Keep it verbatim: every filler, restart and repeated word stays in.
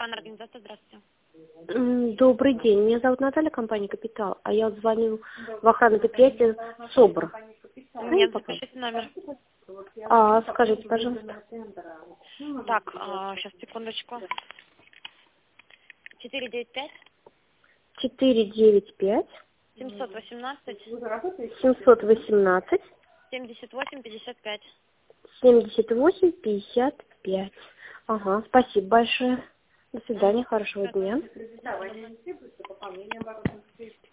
Охрана организации, здравствуйте. М, Добрый день, меня зовут Наталья, компания «Капитал», а я вот звоню в охранное предприятие СОБР. Нет, запишите номер. А, скажите, пожалуйста. Так, сейчас, секундочку. четыре девять пять четыре девять пять семьсот восемнадцать семьсот восемнадцать семьдесят восемь пятьдесят пять. семьдесят восемь пятьдесят пять. Ага, спасибо большое. До свидания, хорошего дня.